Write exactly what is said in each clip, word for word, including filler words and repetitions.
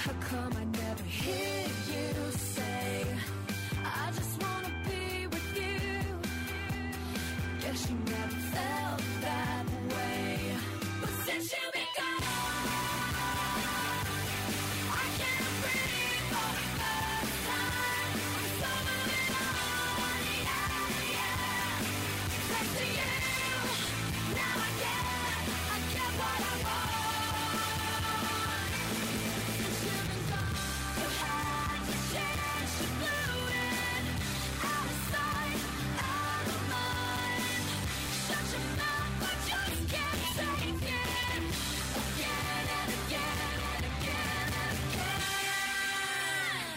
How come I never hear you say, I just wanna be with you? Guess you never felt that way. But since you've been gone, I can't breathe for the first time. I'm so moving on, yeah, yeah. Thanks to you, now I get, I get what I want. Since you've been gone, you had to change, you blew it. Out of sight, out of mind. Shut your mouth, I just can't take it. Again and again and again and again.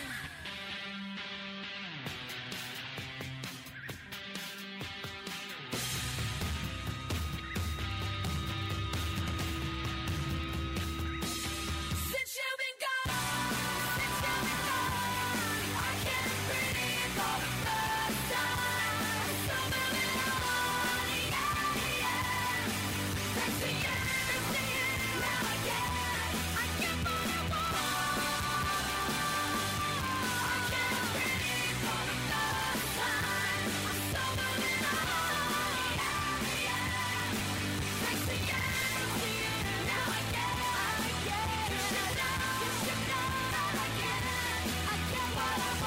Since you've been gone, since you've been gone, I can't breathe for the first time. I'm so moving on, yeah, yeah. Thanks to you, thanks to you, now I get, I get what I want. I can't breathe for the first time. I'm so moving on, yeah, yeah. Thanks to you, thanks to you, now I get, I get. You should know, you should know that I get, I get what I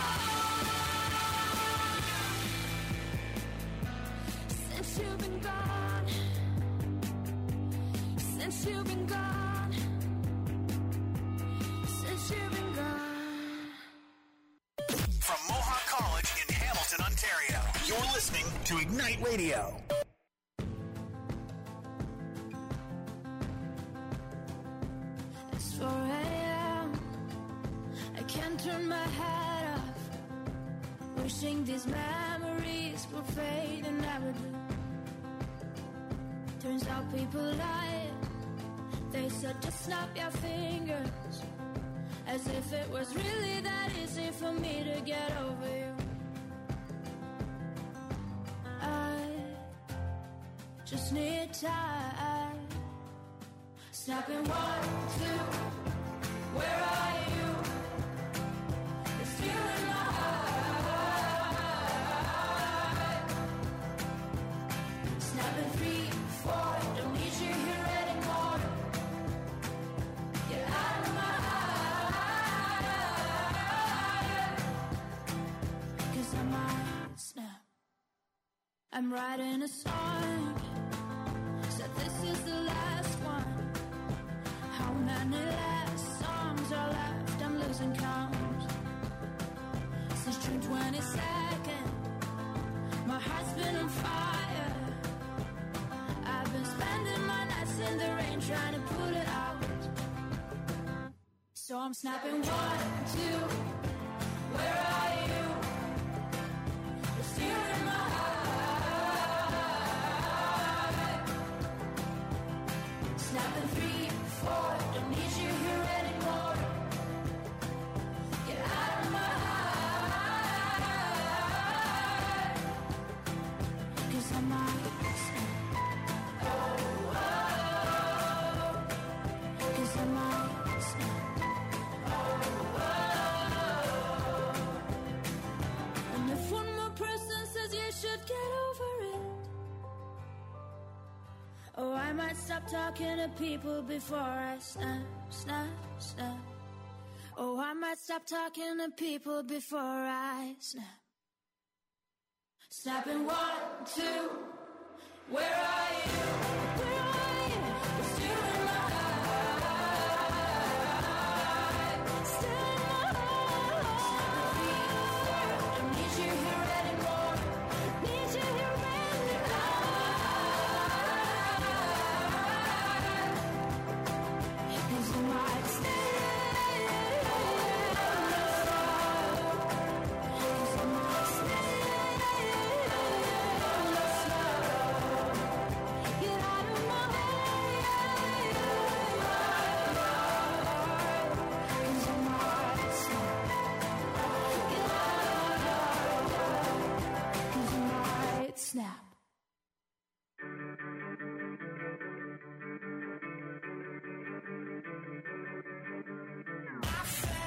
want. Since you've been gone, since you've been gone, since you've been gone. From Mohawk College in Hamilton, Ontario, you're listening to Ignite Radio. It's four a.m. I can't turn my head off. Wishing these memories will fade and never do. Turns out people lie. They said just snap your fingers, as if it was really that easy for me to get over you. I just need time. Snapping one, two, where are you? It's you in my heart. Snapping three, four, don't need you here anymore. Get out of my heart. 'Cause I might snap. I'm writing a song, said this is the last one. How many last songs are left? I'm losing count. Since June twenty-second, my heart's been on fire. I've been spending my nights in the rain trying to put it out. So I'm snapping one, two, where are you? You're still in my heart. Snapping three, four, don't need you here anymore. Get out of my heart. 'Cause I might snap. Oh, oh. 'Cause I might snap. Oh, oh. And if one more person says you should get over it, oh, I might stop talking to people before I snap, snap, snap. Oh, I might stop talking to people before I snap. Snapping one, two, where are you? Where are you? You're still in my heart. Still in my heart. Don't need you here anymore. Need you here anymore. 'Cause you might stay. 'Cause you might stay. Get out of my way. 'Cause you might stay. Get out. 'Cause you might snap. I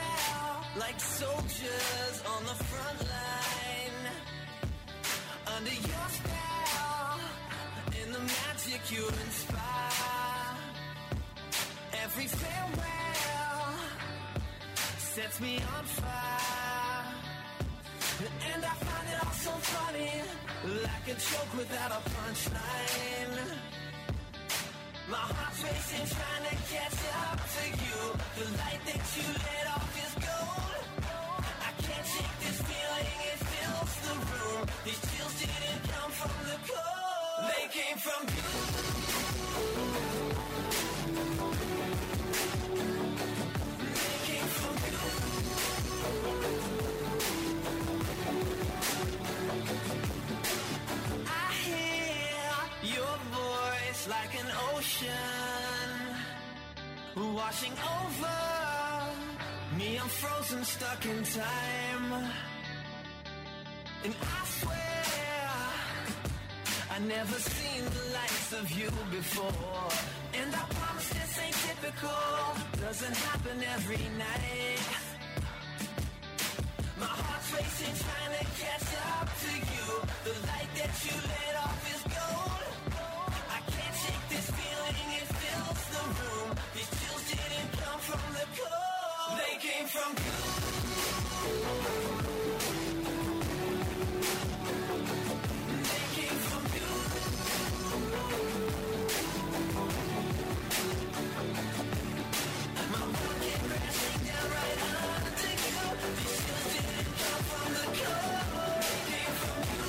like soldiers on the front line. Under your spell, in the magic you inspire. Every farewell sets me on fire. And I find it all so funny, like a joke without a punchline. My heart's racing, trying to catch up to you. The light that you lit off is gold. I can't shake this feeling, it fills the room. These chills didn't come from the cold, they came from you. They came from you. I hear your voice like an ocean washing over me. I'm frozen, stuck in time. And I swear I never seen the likes of you before. And I promise this ain't typical, doesn't happen every night. My heart's racing, trying to catch up to you. The light that you lit off is gold. I can't shake this feeling, it fills the room. These chills didn't come from the cold, they came from you. They came from you. My world came crashing down right under you. These chills didn't come from the cold, they came from you.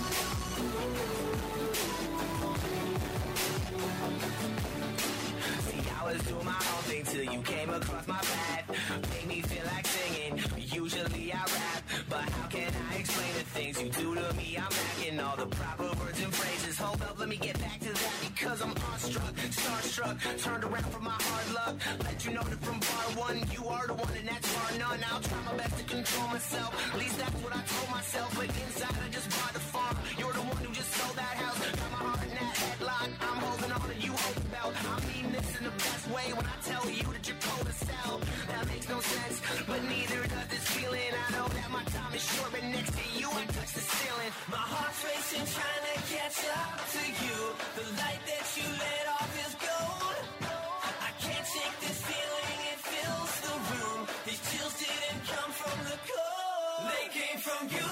See, I was doing my own thing till you came across my path. Made me feel like singing, usually I rap. But how can I explain the things you do to me? I'm lacking all the proper words and phrases. Hold up, let me get back to that, because I'm awestruck, starstruck, turned around from my hard luck. Let you know that from bar one, you are the one and that's bar none. I'll try my best to control myself, at least that's what I told myself. But inside I just bought the farm, you're the one who just sold that house. Got my heart in that headlock, I'm holding on and you hold the belt. I mean this in the best way when I tell you that you're cold as hell. That makes no sense, but neither does this feeling. I know that my time is short, but next to you I touch the ceiling. My heart's racing, trying to catch up to you. The light that you lit off is gold. I can't shake this feeling, it fills the room. These chills didn't come from the cold, they came from you.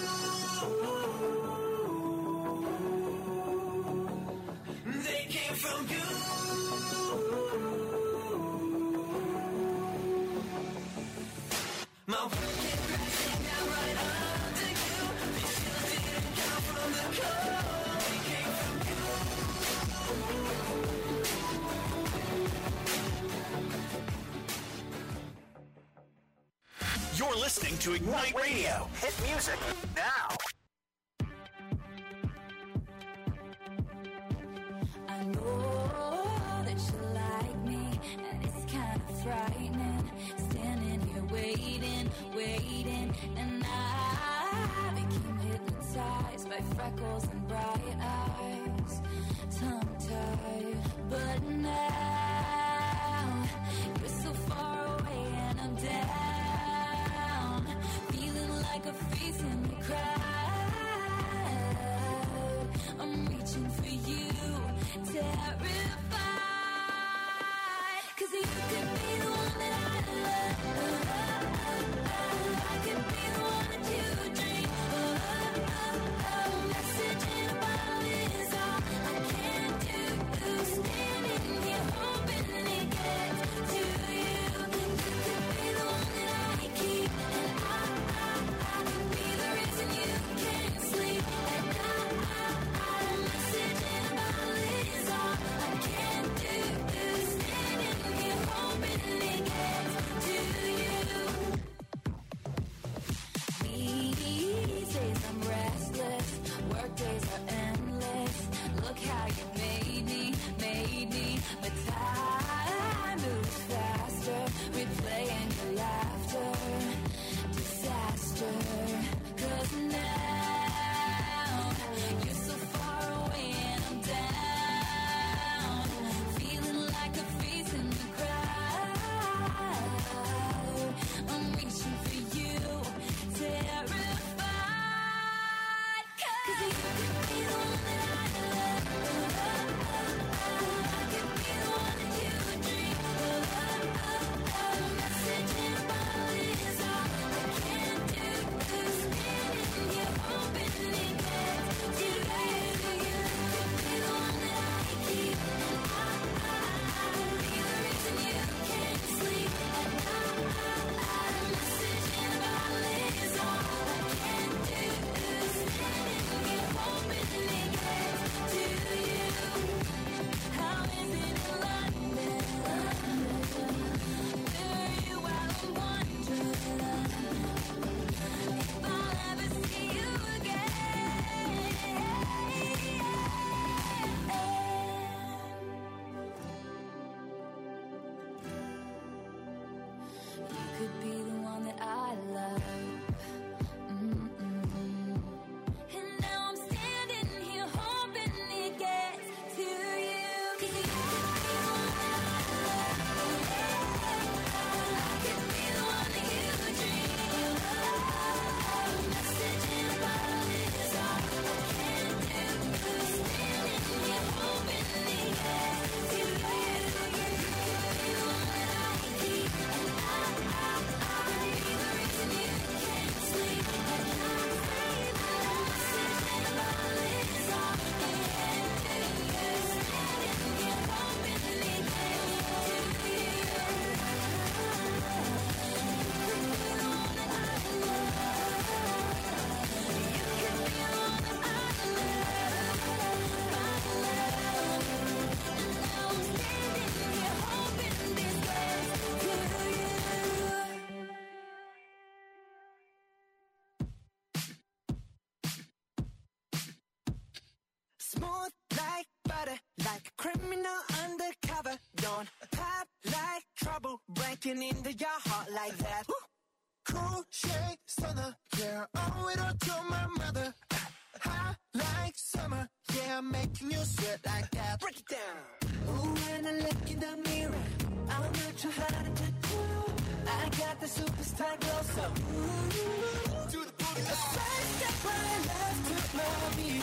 They came from you. My world came crashing down right under you. These chills didn't come from the cold, they came from you. You're listening to Ignite Radio. Hit music now. I know that you like me, and it's kind of frightening. Standing here waiting, waiting, and I became hypnotized by freckles and bright eyes, tongue-tied. But now you're so far away and I'm down, feeling like a face in the crowd. I'm reaching for you, terrified, 'cause you could be the one that I love. I could be the one that you dream of. Message in a bottle is all I can do. Standing here hoping it gets to you. I'm reaching for you, terrified. 'Cause you could be the one that I love. I could be the one that you dream of. A message in a bottle is all I can do. Standing here hoping it gets to you. You could be the one that I keep, and I, I, I'll be the reason you can't sleep at night. A message in a bottle is all I can do. Standing here hoping it gets to you. How is it in London? Where are you while I'm wandering? If I'll ever see you again. You could be the one that I love. Mm-mm. And now I'm standing here hoping it gets to you. 'Cause you could be the one that I love. I could be the one that you dream of. A message in a bottle is all I can do. Standing here hoping it gets to you. You could be the one that I keep, and I, I, I'll be the reason you can't sleep at night. A message in a bottle is all I can do. Standing here hoping it gets to you. You could be the one that I love. You could be the one that I love. I love. And now I'm standing here hoping this gets to you. Smooth like butter, like a criminal undercover. Don't pop like trouble, breaking into your heart like that. Cool shade stunner, yeah, owe it all to my mother. Hot like summer, yeah, I'm making you sweat like that. Break it down. Ooh, when I look in the mirror, I'm not too hard to do. I got the superstar glow, so ooh, Do the booty a side step right left to my beat.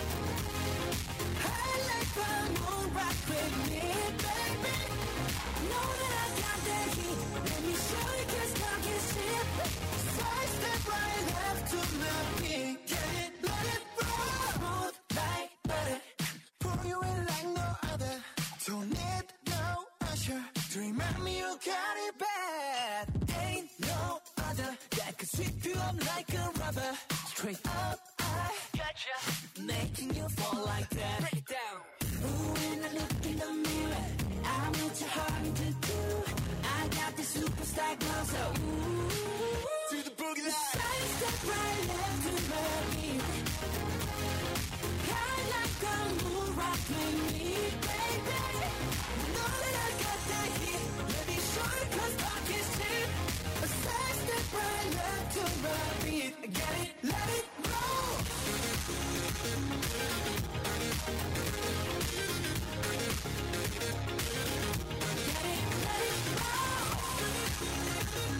I like the moon rock with me, baby. Know that I got that heat. Let me show you 'cause talk is cheap. side step right left to my beat. Get it, let it roll. Smooth like butter. Pour you in like no other. Don't need no usher to remind me you got it bad. Ain't no other that could sweep you up like a rubber. Straight up, I Gotcha. making you fall like that. Break it down. Ooh, when I look in the mirror, I'm not too hard to do. I got the superstar glow, so ooh, Do the boogie line. side step right left to my beat. I like the moon rock with me, baby. Know that I got that heat. Let me show you 'cause talk is cheap. A side step right left to my beat. Get it, let it roll. Get it, let it roll.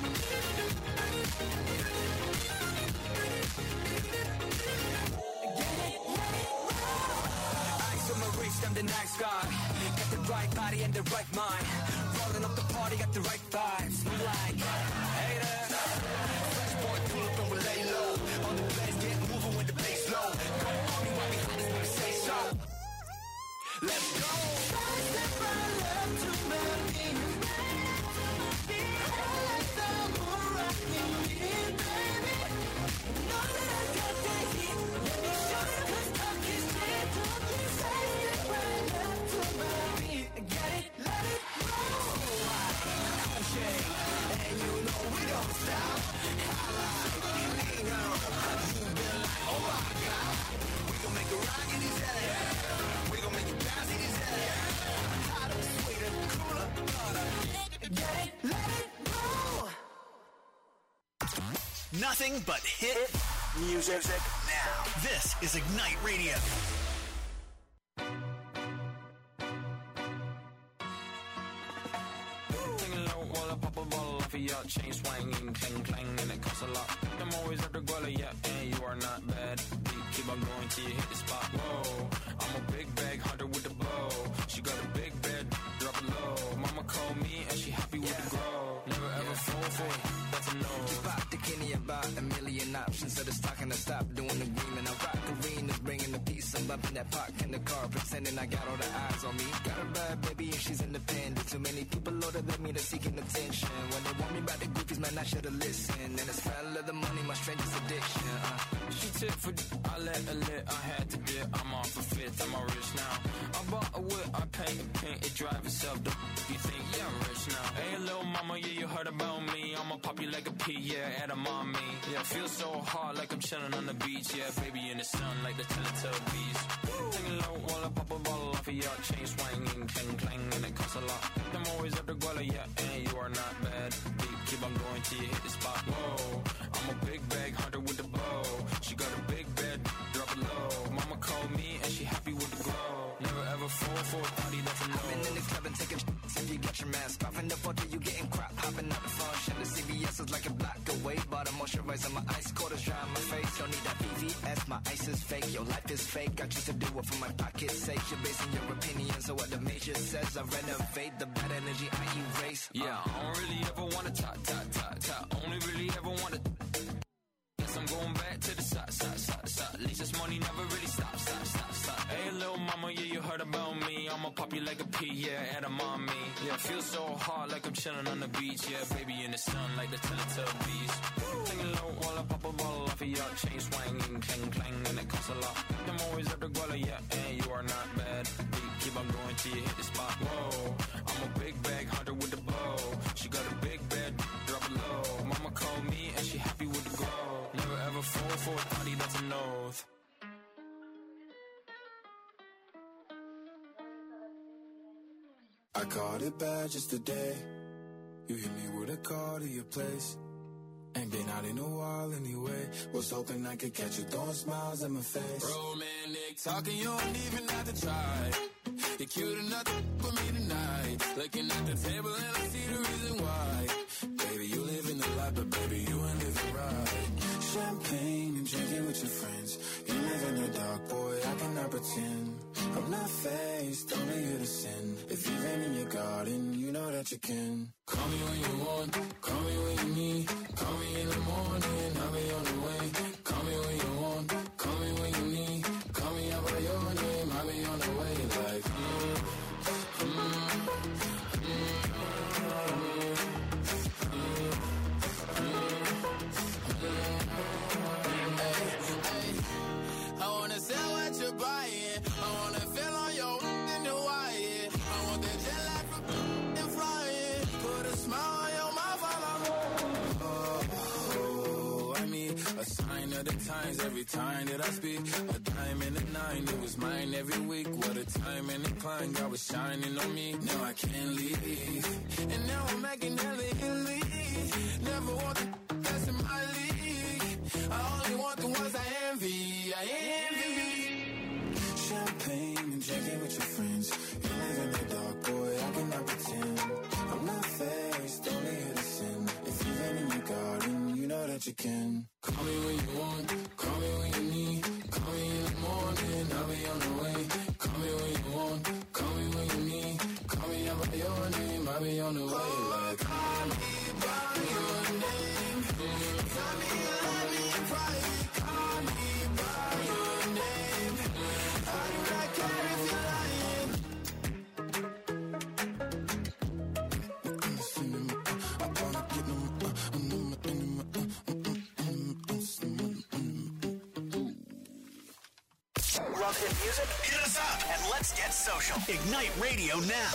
Get it, let it roll. Eyes on my wrist, I'm the nice guy. Got the right body and the right mind. Rolling up the party, got the right vibes. I'm like, hey there. Fresh boy, pull up and we lay low. On the place, get moving with the bass low. Go on me while we hot is when we say so. Let's go. Side step right left to my beat. I like the moon rock with me, baby. Know that I got that heat. Let me show you 'cause talk is cheap. Side step right left to my beat. Get it, let it roll. And you know we don't stop. I like, you know, you've been like, oh my God. We gon' make it rock in his head. We gon' make it bounce in his head. Hotter, sweeter, cooler, hotter. Get it, let it roll. Nothing but hit music now. This is Ignite Radio. Singing low while I pop a bottle off of your chain swinging, clang clang, and it costs a lot. I'm always after Guala, yeah, and you are not bad. Keep on going till you hit the spot. Whoa, I'm a big bag hunter with the bow. She got a big bed, drop it low. Mama called me and she happy with yeah. the grow. Never ever yeah. fall for it, that's a no. Just pop the Kenny about a million options. So the stock and I stop doing the green and I rock arenas, bringing the peace. I'm bumping that park in the car, pretending I got all the eyes on me. Got a bad baby and she's independent. Too many people older than me, they're seeking attention. When they want me about the groupies, man, I should've listened. And the smell of the money, my strangest addiction. Uh. She tip for I let her lit, I had to dip. I'm off a fifth, I'm all rich now. I bought a whip, I paint and paint, it drive itself. The you think, yeah, I'm rich now. Hey, little mama, yeah, you heard about me. I'ma pop you like a pea, yeah, at a mommy. Yeah, feel so hot like I'm chilling on the beach. Yeah, baby in the sun like the Teletubbies. Singing low while I pop a bottle off of your chain swinging, clang clang, and it costs a lot. I'm always after Guala, yeah, and you are not bad. Deep, keep on going till you hit the spot. Whoa, I'm a big bag hunter with the bow. She got a big bed, drop it low. Mama called me and she happy with the glow. Never ever fall for a thotty that's a no. I've been in the club and taking shots if you got your mask off. In the photo you getting crap, hopping out the function. The C V S is like a block away. Bought a moisturizer, my ice quarters dry on my face. Don't need that V V S, my ice is fake. Your life is fake, I choose to do it for my pocket's sake. You're basing your opinions on what the major says. I renovate the bad energy I erase. Yeah, uh. I don't really ever wanna talk, talk, talk, talk. Only really ever wanna. Guess I'm going back to the side, side, side, side. At least this money never really stops, stop, stop, stop. Hey, little mama, yeah, you heard about me. I'ma pop you like a pea, yeah, at a mommy. Yeah, feel so hot like I'm chilling on the beach. Yeah, baby in the sun like the Teletubbies. Singing low while I pop a bottle off of your chain swinging, clang clang, and it costs a lot. I'm always after Guala, yeah, and you are not bad. Deep, keep on going till you hit the spot. Whoa, I'm a big bag hunter with the bow. She got a big bed, drop it low. Mama called me and she happy with the glow. Never ever fall for a thotty that's an oath. I caught it bad just today. You hit me with a call to your place. Ain't been out in a while anyway. Was hoping I could catch you throwing smiles in my face. Romantic talking, you don't even have to try. You're cute enough for me tonight. Looking at the table and I see the reason why. Baby, you living the life, but baby, you ain't living right. Champagne and drinking with your friends. You live in the dark, boy, I cannot pretend. I'm not faced, only here to sin. If you've been in your garden, you know that you can. Call me when you want, call me when you need. Call me in the morning, I'll be on the way. Call me when you want, call me when you need. Call me out by your name, I'll be on the way. Like, mm, mm, mm, mm, hey, hey. I wanna sell what you're buying. I wanna feel on your in the wire. I want that jet lag from and flying. Put a smile on your mouth while I'm oh, oh, I mean, a sign of the times every time that I speak. A diamond and a nine, it was mine every week. What a time and a climb, God was shining on me. Now I can't leave. And now I'm making hella Italy. Never want the that's in my league. I only want the ones I envy. I envy. Champagne and drinking with your friends. You live in the dark, boy, I cannot pretend. I'm not faced, only here to sin. If you've been in your garden, you know that you can. Call me when you want, call me when you need. Call me in the morning, I'll be on the way. Call me when you want, call me when you need. Call me out by your name, I'll be on the way. Like, call me by your name. Tell me you love me in private. Call me by your name. I do not care if you're lying. I wanna get them, Love hit music? Hit us up and let's get social. Ignite Radio now.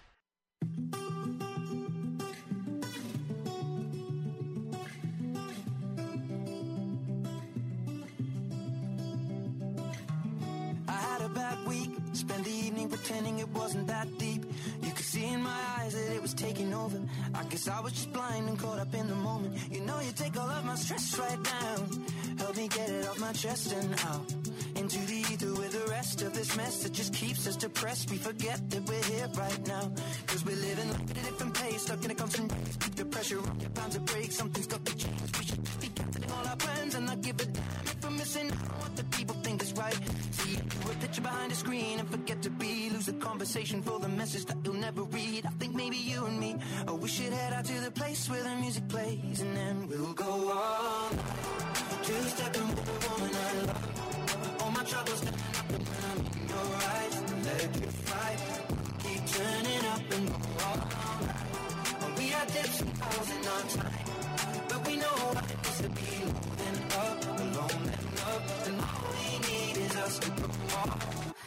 I had a bad week, spent the evening pretending it wasn't that deep. You could see in my eyes that it was taking over. I guess I was just blind and caught up in the moment. You know you take all of my stress right down. Help me get it off my chest and out. And into the ether with the rest of this mess that just keeps us depressed. We forget that we're here right now, cause we're living life at a different pace, stuck in a constant race. Keep the pressure on, you're bound to break. Something's got to change. We should just be canceling all our plans and not give a damn if we're missing out on what the people think is right. See a picture behind a screen and forget to be. Lose the conversation for the message that you'll never read. I think maybe you and me, oh, we should head out to the place where the music plays, and then we'll go all night. Two stepping with the woman I love. All my troubles standing up and when I'm in your eyes, electrified. Keep turning up and go all night. We had dips and falls in our time, but we know what it is to be moving up, alone and up, and all we need is us to go all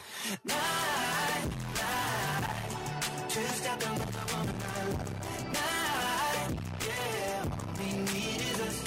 night, night. Two stepping with the woman I love. Night, yeah, all we need is us.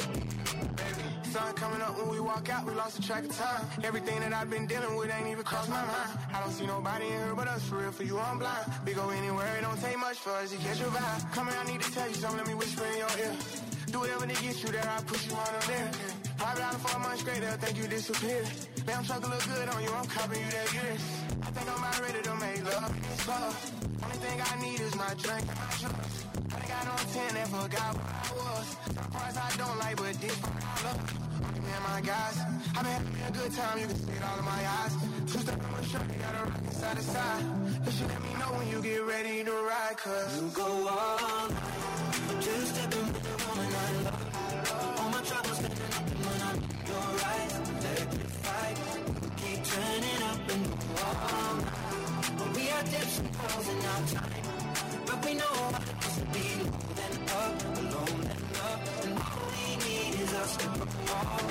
Sun coming up when we walk out, we lost the track of time. Everything that I've been dealing with ain't even crossed my mind. I don't see nobody in here but us, for real, for you I'm blind. We go anywhere, it don't take much for us to catch your vibe. Come here, I need to tell you something, let me whisper in your ear. Do whatever to get you there, I push you on them there. Five dollars for a month straight, they'll think you disappeared. Damn, truck look good on you, I'm copping you that gears. I think I'm about ready to make love, it's love. Only thing I need is my drink and my juice. I think I don't ten and forgot what I was. Some parts I don't like, but this part I love. Me and my guys, I've been having a good time, you can see it all in my eyes. Two step on my shirt, you gotta rock it side to side. You should let me know when you get ready to ride, cause you go all night. Two stepping with the woman I love. All my troubles standing up and when I'm in your eyes, electrified. Keep turning up and go all night. But we had dips and falls in our time, but we know what it is to be moving up, alone and up, and all we need is us to go all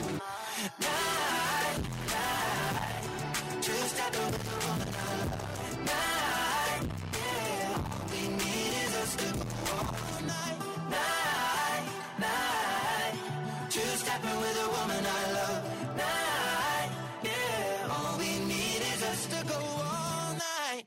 night, night. Two stepping with the woman I love. Night, yeah, all we need is us to go all night, night, night. Two stepping with a woman I love. Night, yeah, all we need is us to go all night.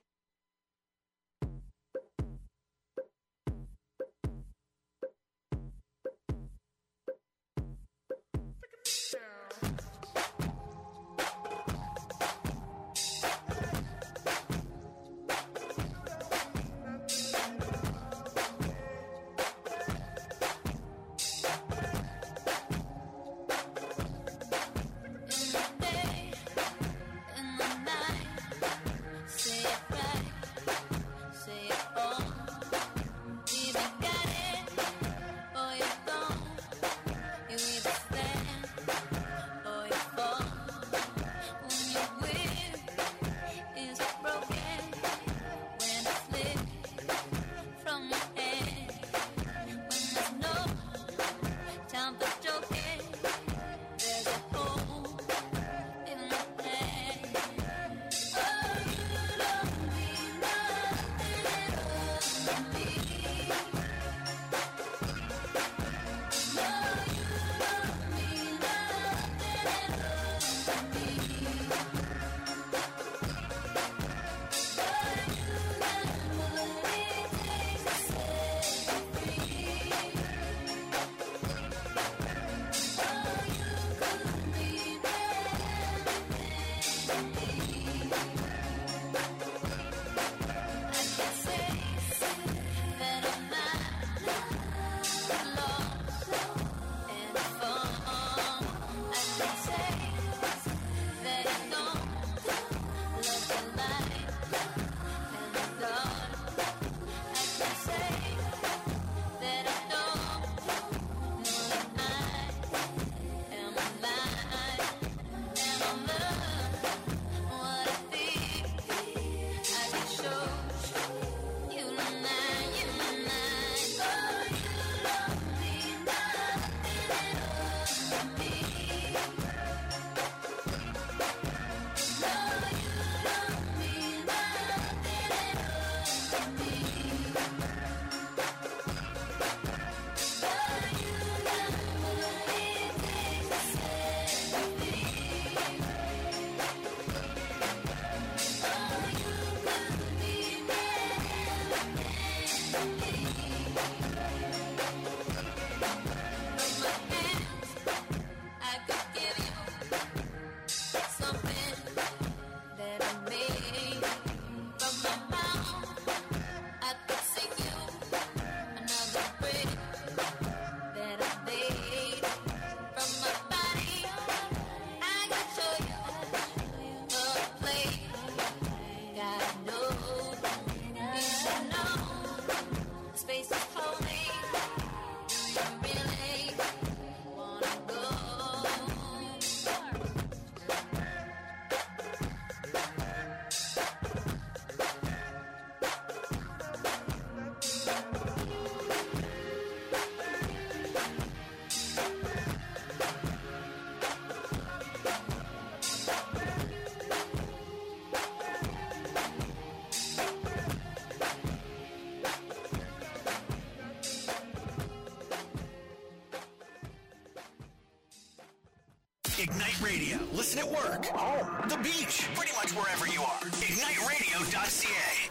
Ignite Radio. Listen at work, home, the beach, pretty much wherever you are. ignite radio dot c a.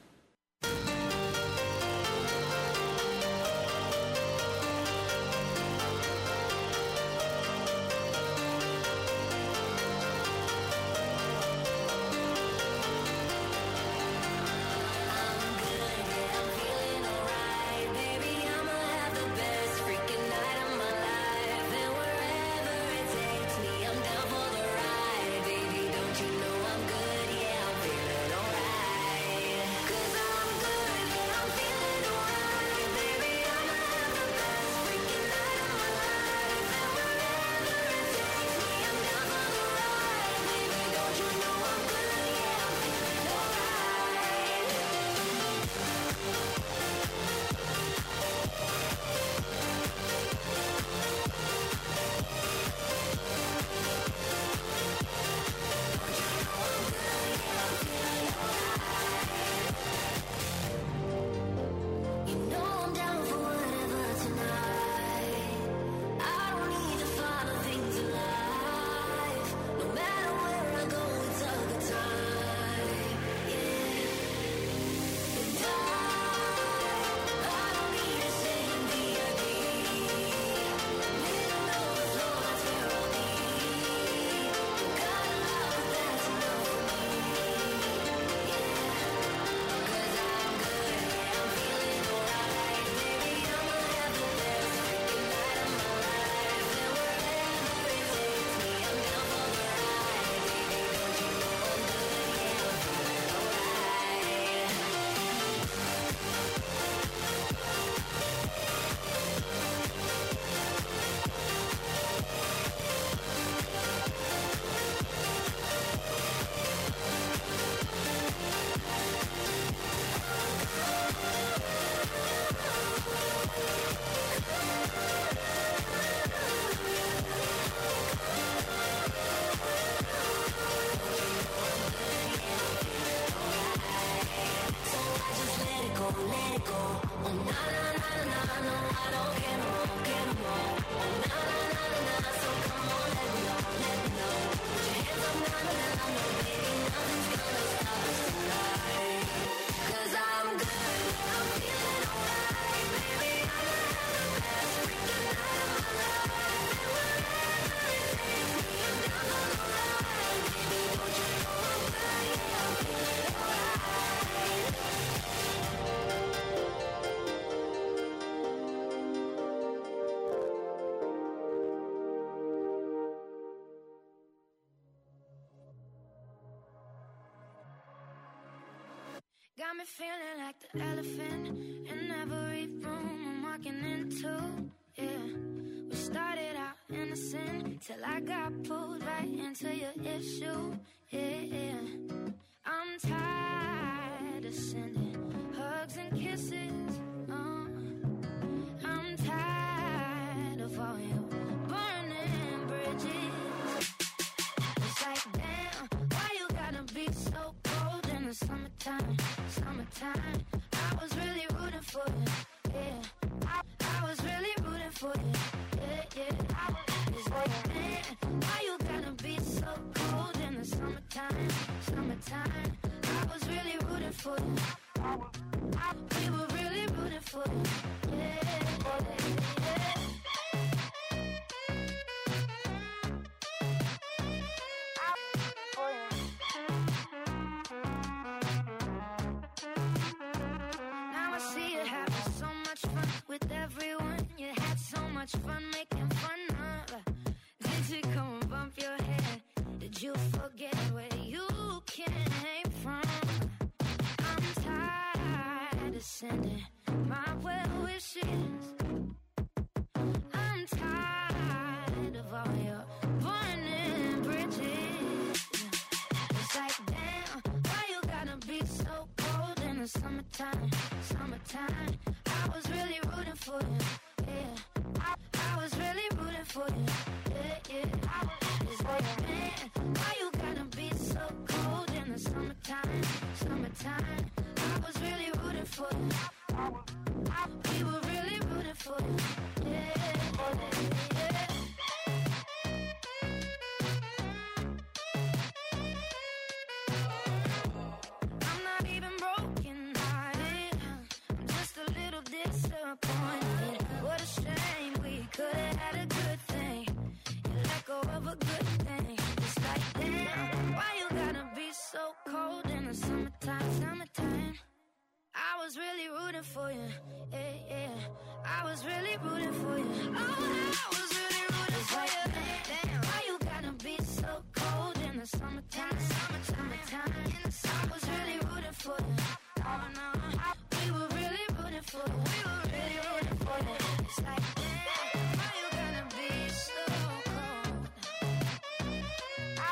Got me feeling like the elephant in every room I'm walking into, yeah. We started out innocent till I got pulled right into your issue, yeah, yeah. I'm tired of sending hugs and kisses, uh. I'm tired of all your burning bridges. It's like, damn, why you gotta be so cold in the summertime? Summertime, I was really rooting for you, yeah. I, I was really rooting for you, yeah, yeah. It's like, man, why you gotta be so cold in the summertime? Summertime, I was really rooting for you. I, I, we were really rooting for you, yeah, yeah, yeah. With everyone, you had so much fun making fun of. Did you come and bump your head? Did you forget where you came from? I'm tired of sending my well wishes. I'm tired of all your burning bridges. It's like, damn, why you gotta be so cold in the summertime? Summertime, I was really rooting for you, yeah. I, I was really rooting for you, yeah, yeah. It's like, man, why you gotta be so cold in the summertime? Summertime, I was really rooting for you. time. And the sun was really rooting for you. Oh no, we were really rooting for you. We were really rooting for you. It's like, damn, why you gonna be so cold? I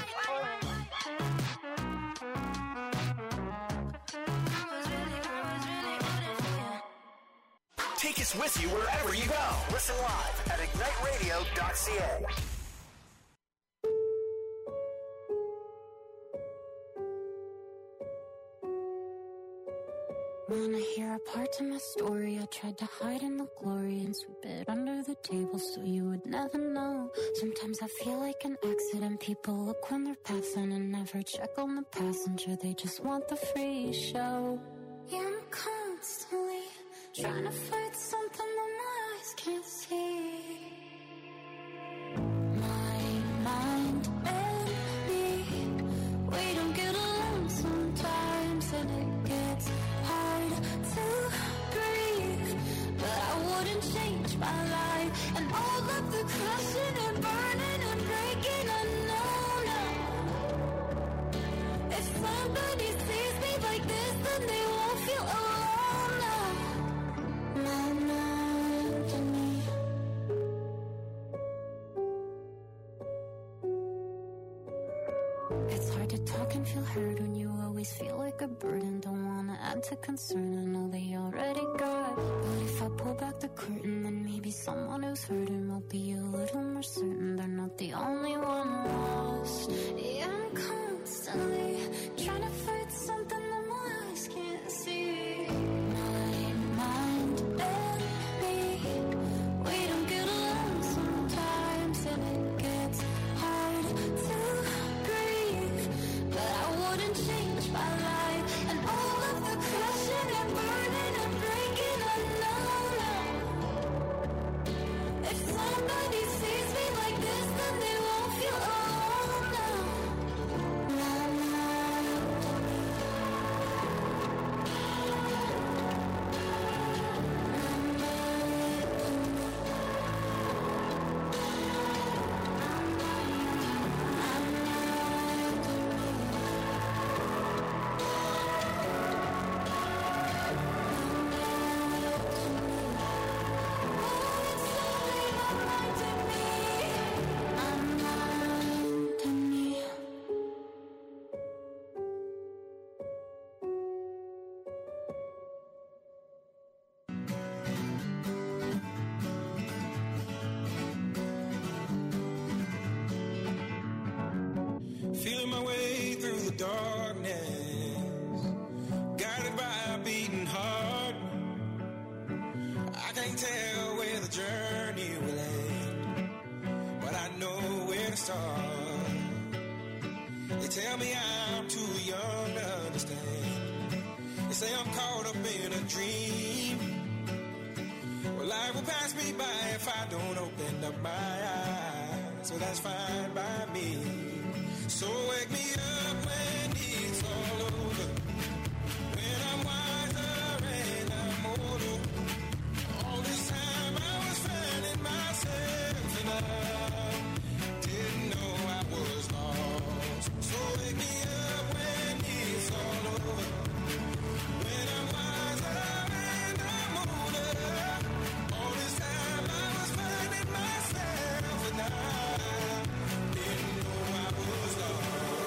was really, I was really rooting for you. Take us with you wherever you go. Listen live at ignite radio dot c a. Wanna hear a part to my story? I tried to hide in the glory and sweep it under the table so you would never know. Sometimes I feel like an accident. People look when they're passing and never check on the passenger. They just want the free show. Yeah, I'm constantly trying to fight something that my eyes can't see. My mind and me, we don't get along sometimes, and it gets hard to breathe. But I wouldn't change my life, and all of the crashing and burning and breaking, I know now. If somebody sees me like this, then they won't feel alone now. My mind and me. It's hard to talk and feel heard when you always feel like a burden. Don't wanna add to concern, I know they already got. But if I pull back the curtain, then maybe someone who's hurting will be a little more certain they're not the only one lost. Yeah, I'm constantly trying to fight something that my eyes can't see. My mind and me, we don't get along sometimes, and it gets hard to breathe. But I wouldn't change my life, and all of the crashing and burning and breaking, I know now. If somebody sees me like this, then they won't feel alone now. My mind and me. Feeling my way through the darkness, guided by a beating heart. I can't tell where the journey will end, but I know where to start. They tell me I'm too young to understand. They say I'm caught up in a dream. Well, life will pass me by if I don't open up my eyes. So that's fine by me. So wake me up when it's all over, when I'm wiser and I'm older. All this time I was finding myself, and I didn't know I was lost. So wake me up when it's all over, when I'm wiser and I'm older. All this time I was finding myself, and I didn't know I was lost.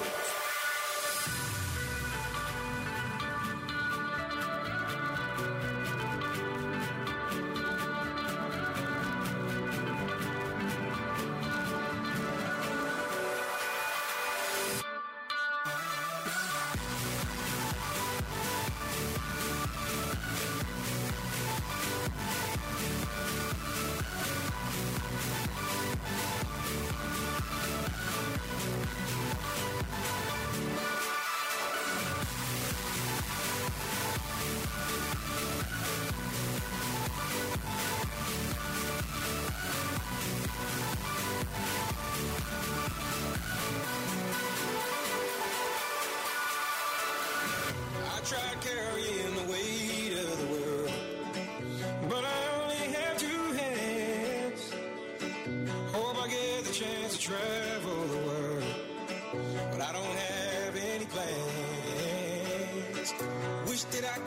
I tried carrying the weight of the world, but I only have two hands. Hope I get the chance to travel the world, but I don't have any plans.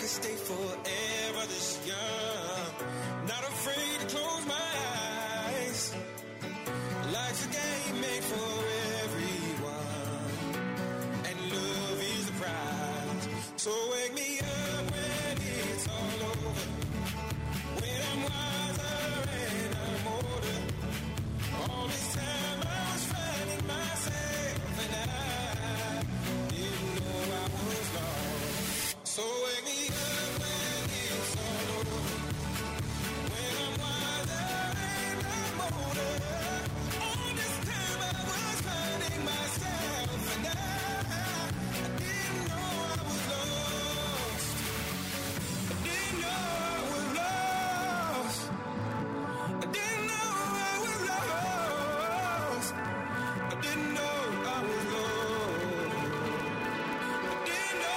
could stay forever this young. Not afraid to close my eyes. Life's a game made for everyone, and love is the prize. So wake me up when it's all over, when I'm wiser and I'm older. All this time I was finding myself, and I didn't know I was lost. So wake me up when it's all over, when I'm wiser and I'm older. All this time I was finding myself, and I, I didn't know I was lost. I didn't know I was lost. I didn't know I was lost. I didn't know I was lost. I didn't know.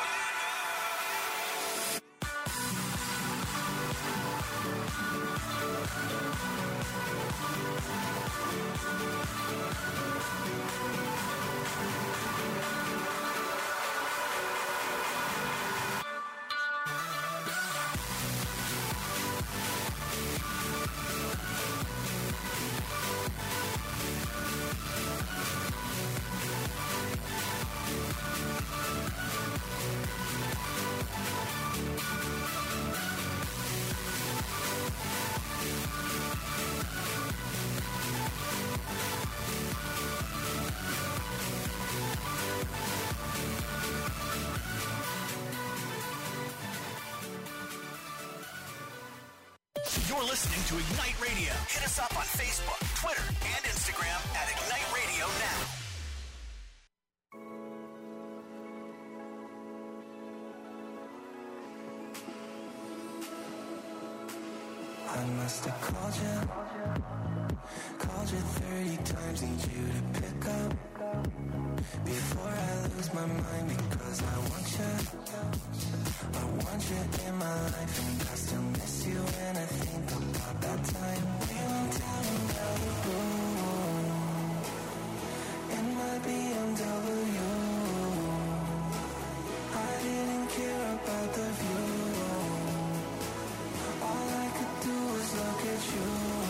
You're listening to Ignite Radio. Hit us up on Facebook, Twitter, and Instagram at Ignite Radio Now. I must have called you, called you thirty times, need you to pick up before I lose my mind, because I want you, I want you in my life, and I still miss you when I think about that time we went down in Malibu in my B M W. I didn't care about the view. All I could do was look at you.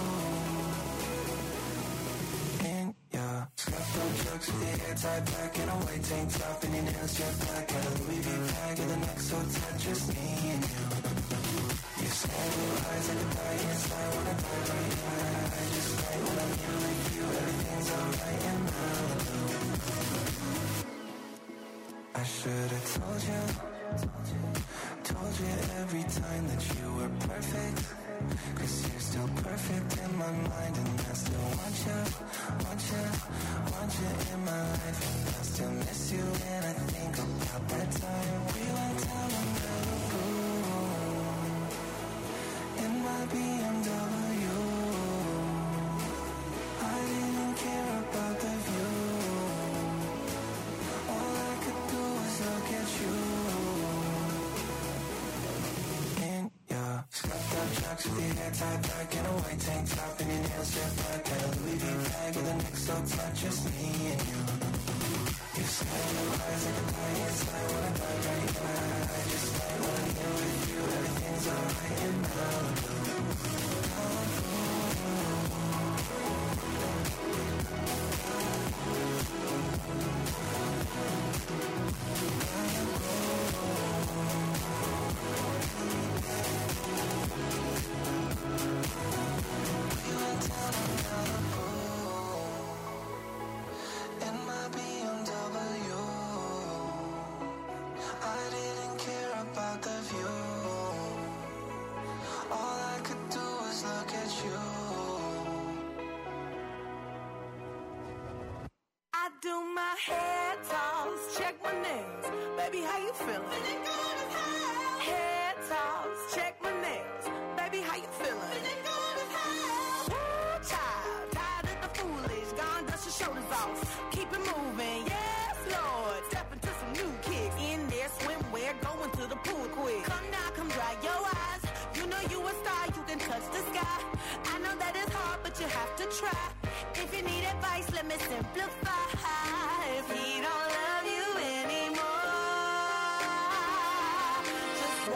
In your scuffed up trucks with your hair tied back and a white tank top and your nails jet black and a Louis V bag and the neck so tight, just me and you. You small blue eyes like a die inside, wanna die right now. I just right when I'm here with you, everything's alright in Malibu. I should've told you, told you every time that you were perfect, 'cause you're still perfect in my mind, and I still want you, want you, want you in my life, and I still miss you when I think about that time we went down in Malibu in my B M W. I didn't care about the view. All I could do was look at you. In your scuffed up trucks with your hair tied back and a white tank top and your nails jet black and a Louis V bag with a neck so tight, just me and you. You smile your eyes like a die inside, wanna die right now. I just might when I'm here with you, everything's alright in Malibu. In my B M W, I didn't care about the view. All I could do was look at you. I do my hair toss, check my nails. Baby, how you feeling? Hair toss, check my nails. Baby, how you feeling? Woo, child, tired of the foolish. Gone, dust your shoulders off. Keep it moving, yes, Lord. Step into some new kicks. In there, swimwear, going to the pool quick. Come now, come dry your eyes. You know you a star, you can touch the sky. I know that it's hard, but you have to try. If you need advice, let me simplify. If he don't love you anymore, just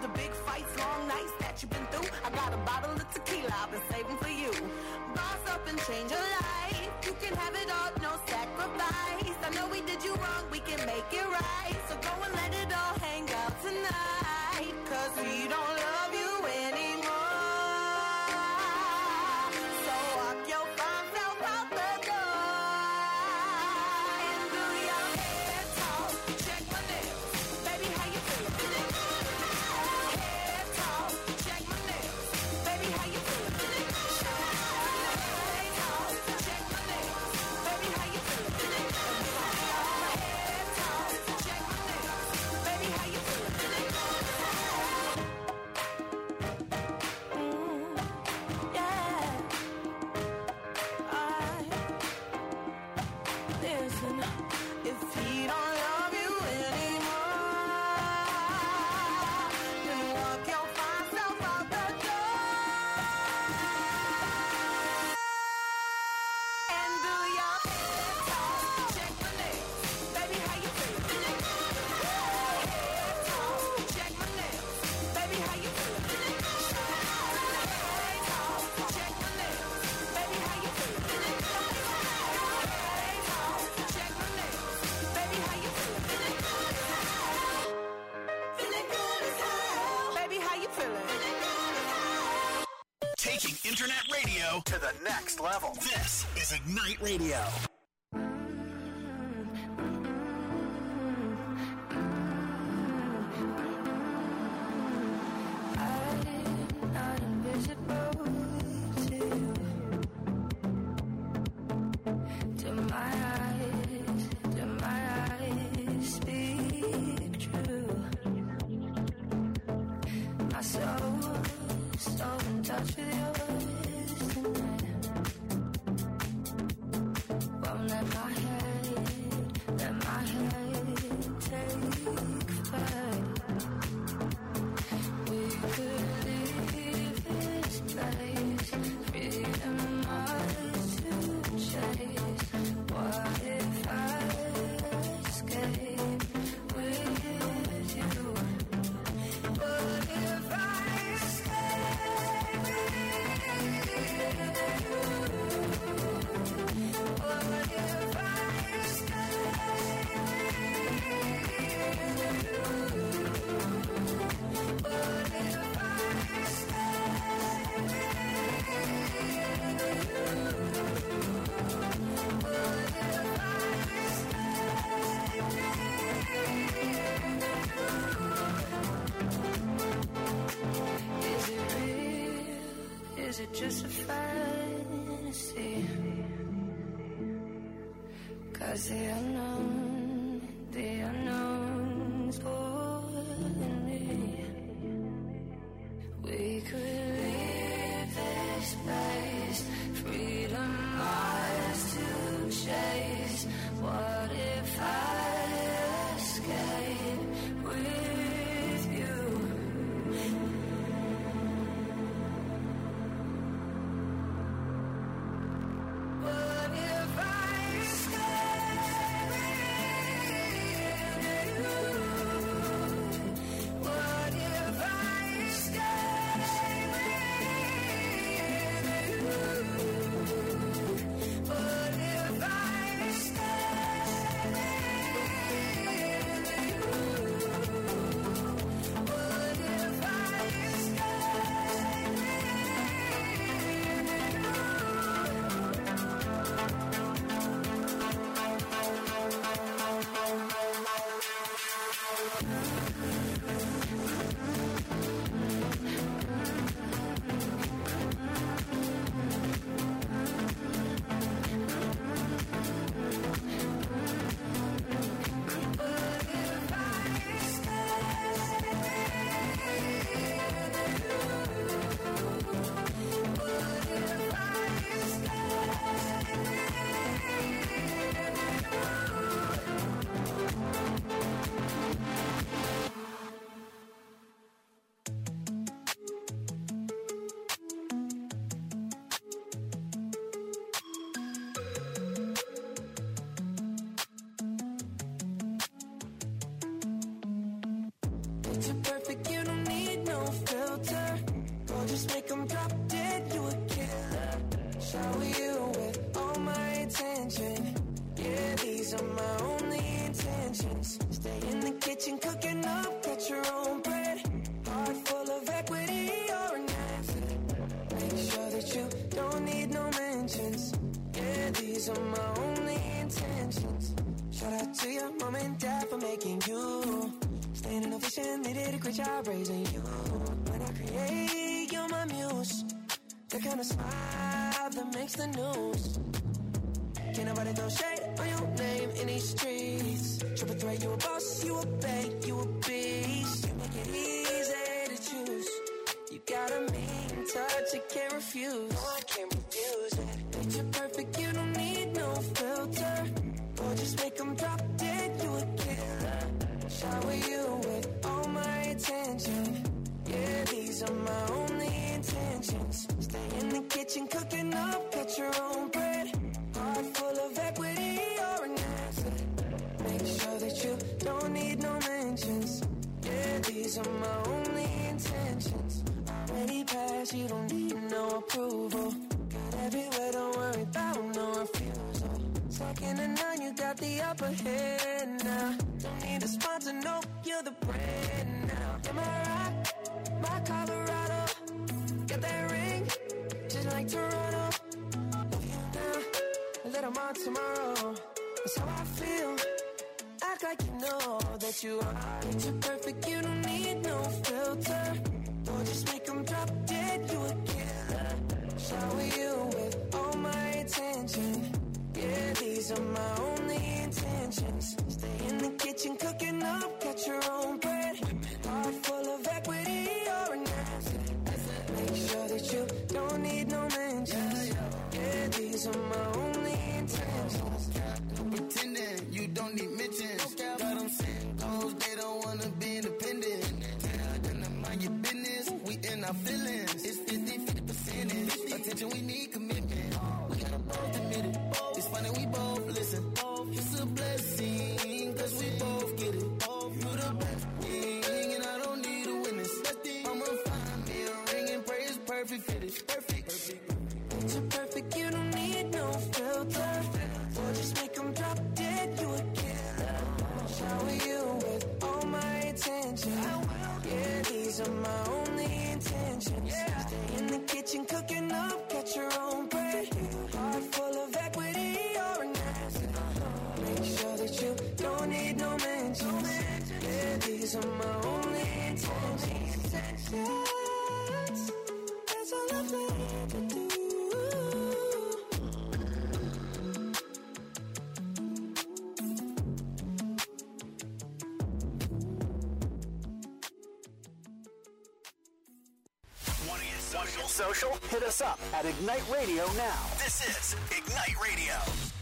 the big fights, long nights that you've been through. I got a bottle of tequila I've been saving for you. Boss up and change your life. You can have it all, no sacrifice. I know we did you wrong, we can make it right. So go and let it all hang out tonight. Cause we don't love you anymore. So walk your fine self out the door. And do your hair talk. Check my nails. Baby, how you feeling? Hair talk. Check my nails. Baby, how you feeling? Hair talk. Check my nails. Baby, how you feeling? Hair talk. Check my nails. Baby, how you feeling? Listen, if he don't love you anymore, then walk your fine self out the door and do your hair talk. Check my nails, baby, how you feeling? Hair talk, check my nails, baby, how you feeling? Hair talk, check my nails, baby, how you feeling? Hair talk, check my nails, baby, how you feeling? Feeling good as hell, baby, how you feeling? Taking internet radio to the next level. This is Ignite Radio. I'm not invisible to you. Do my eyes, do my eyes speak true? My soul, so in touch with yours tonight. Won't let my head, let my head take flight. We could leave this place, freedom ours to chase. What if I escape with you? What if I escape with you? What if I escape with you? What if I Is it real? Is it just a fantasy? Cause the unknown, the unknown's pulling me. We could leave this place, freedom ours to chase. What if I escape with you? What if I escape with you? What if I escape with you? What if I escape with you? What if I Picture perfect, you don't need kitchen cooking up, got your own bread. Heart full of equity, you're an asset. Make sure that you don't need no mentions. Yeah, these are my only intentions. Shout out to your mom and dad for making you. Staying in a vision, they did a great job raising you. When I create, you're my muse. The kind of smile that makes the news. Can't nobody throw shade on your name in these streets. Triple threat, you a boss, you a bank, you a beast. You make it easy to choose. You got a mean touch, you can't refuse. No, I can't refuse it. Picture perfect, you don't need no filter. Or just make them drop dead, you a killer. Shower you with all my attention. Yeah, these are my only intentions. Stay in the kitchen cooking up, get your own bread. Heart full of equity, you're an asset. Make sure that you don't need no mentions. Yeah, these are my only intentions. Already passed, you don't need no approval. Got everywhere, don't worry about no refusal. Second to none, you got the upper hand now. Don't need a sponsor, no, you're the brand now. Am I right? My Colorado, got that ring, just like Toronto. Love you now, a little more tomorrow. That's how I feel. Act like you know that you are. Picture perfect, you don't need no filter. Or just make them drop dead, you a killer. Shower you with all my attention. Yeah, these are my only intentions. Stay in the kitchen cooking up, get your own bread. Heart full of equity, you're an asset. Make sure that you don't need no mentions. Yeah, these are my only intentions. Pretending you don't need mentions. Got them saying goals, they don't wanna be independent. Tell them to mind your business, we in our feelings. It's fifty, fifty percentage. Attention, we need commitment. We gotta both admit it. It's funny, we both listen. It's a blessing, cause we both get it. You're the best thing, and I don't need a witness. I'ma find me a ring and pray it's perfect fit. It's perfect. Picture perfect, you don't need no filter. Or just make them drop dead, you a killer. Shower you with all my attention. Yeah, these are my only intentions. Stay in the kitchen cooking up, get your own bread. Heart full of equity, you're an asset. Make sure that you don't need no mentions. Yeah, these are my only intentions. That's all I'm planning to do. Social, social, hit us up at Ignite Radio now. This is Ignite Radio.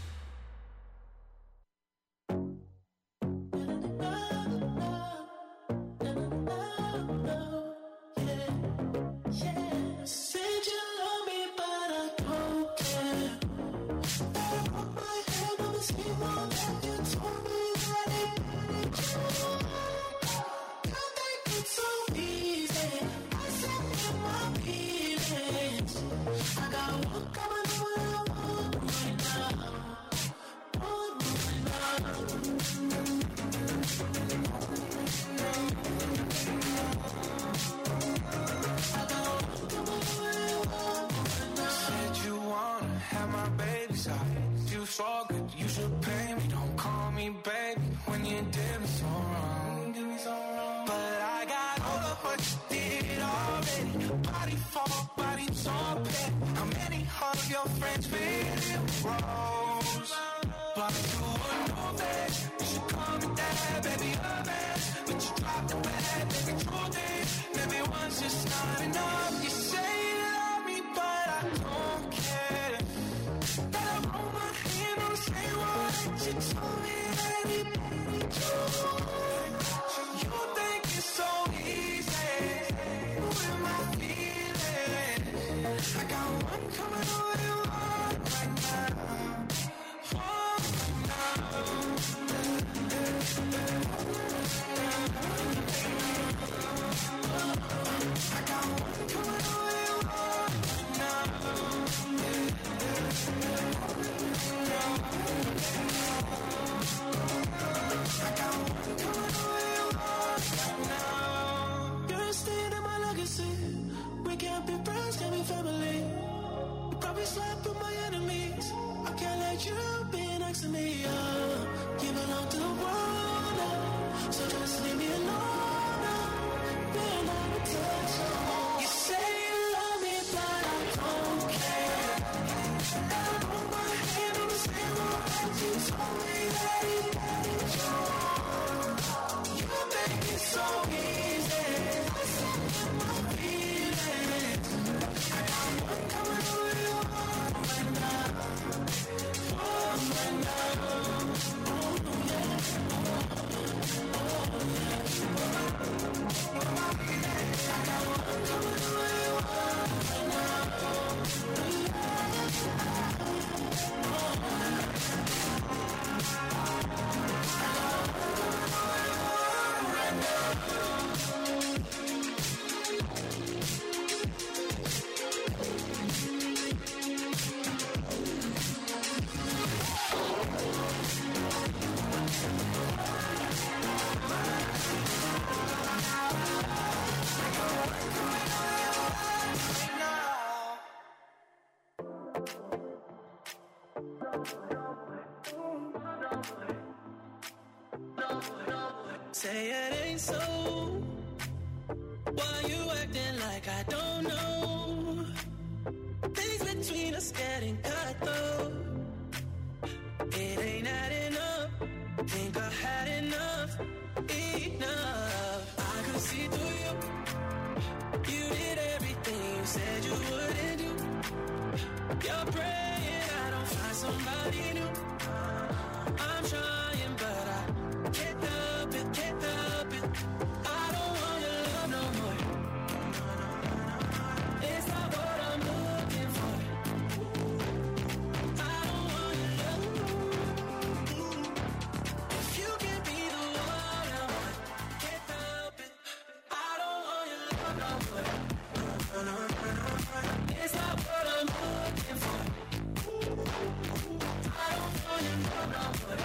Said you love me, but I don't care. I put my hand on the table and you told me that it ain't true. You think it's so easy. I said in my feelings. I got one coming over right now. One right now. Said you wanna have my babies out. You so good, you should pay me. Don't call me baby when you did me so wrong. But I got all of what you did already. Body for body, so pet. How many of your friends really rose? But you would know that you should call me dad, baby, a man. But you dropped the bag, baby, truth is, maybe one's just not enough. You say you love me, but I don't care. That I roll my hand on the same wall that you told me that it ain't true. You think it's so easy with my feelings. I got one coming over you right now. One right now. I got one coming over you right now. I got one coming over you right now. Say it ain't so. Why you acting like I don't know? Things between us getting cut though. It ain't adding up. Think I had enough, enough. I could see through you. You did everything you said you wouldn't do. You're praying I don't find somebody new. I'm trying but I can't help it, can't help it. I don't want your love no more. It's not what I'm looking for. I don't want your love. If you can be the one I want, can't help it. I don't want your love no more. It's not what I'm looking for. I don't want your love no more.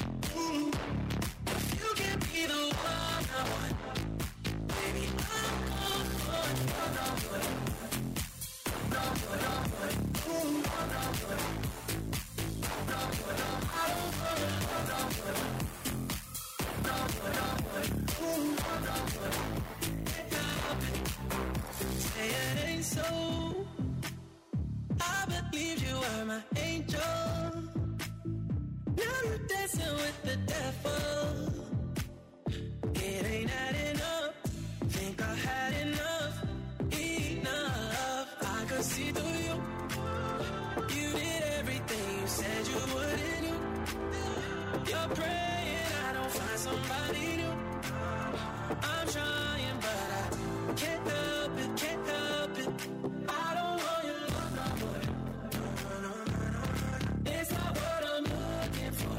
If you can be the one I want, baby, I'm gone for it. No more, no more, no more, no more, no more, no more, no more. I don't want your love no more. No more, no more, no more, can't help it. Say it ain't so. I believe you were my angel. Now you're dancing with the devil. It ain't adding up. Think I had enough, enough. I could see through you. You did everything you said you wouldn't do. You're praying I don't find somebody new. I'm trying but I can't help it, can't help it. I don't want your love no more. It's not what I'm looking for.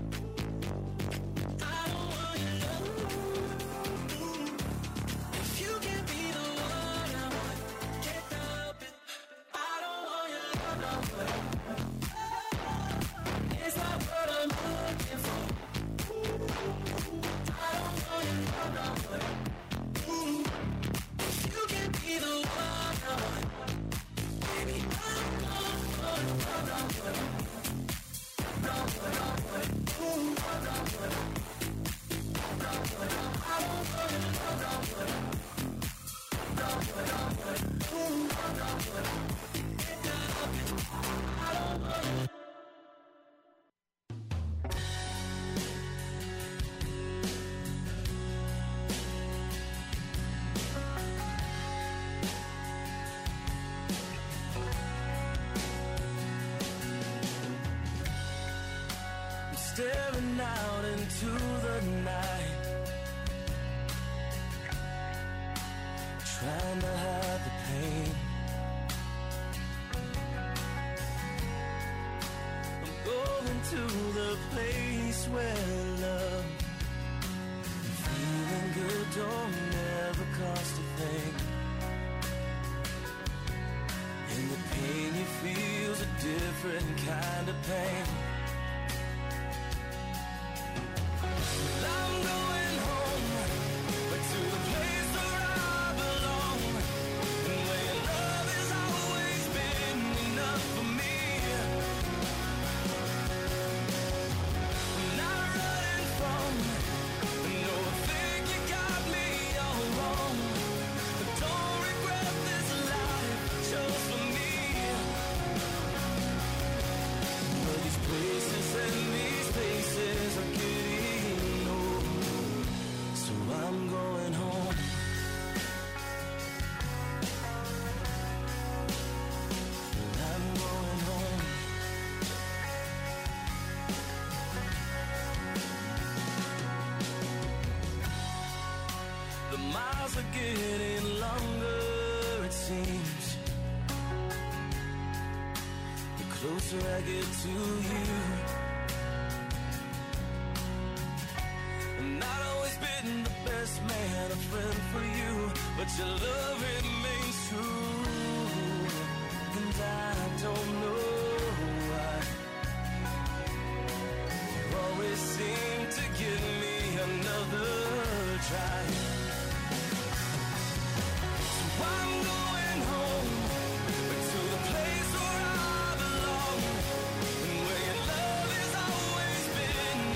I don't want your love. If you can be the one I want, can't help it. I don't want your love no more. It's not what I'm looking for. I don't want your love no more. If you can be the one I want, baby, I'm gone for it. No more, no more, no more, no more, no more, no more, no more. I don't want your love no more. No more, no more, no more, no more. Can't help it. I don't want your love. Staring out into the night, trying to hide the pain. I'm going to the place where love and feeling good don't ever cost a thing. And the pain you feel's a different kind of pain. I'm going home, back to the place where I belong, and where love has always been enough for me. I'm not running from, no, I think you got me all wrong. I don't regret this life chose for me. But these places and these places are getting. I'm going home. I'm going home. The miles are getting longer, it seems. The closer I get to you. I'm not always been the best man, a friend for you, but your love remains true. And I don't know why you always seem to give me another try.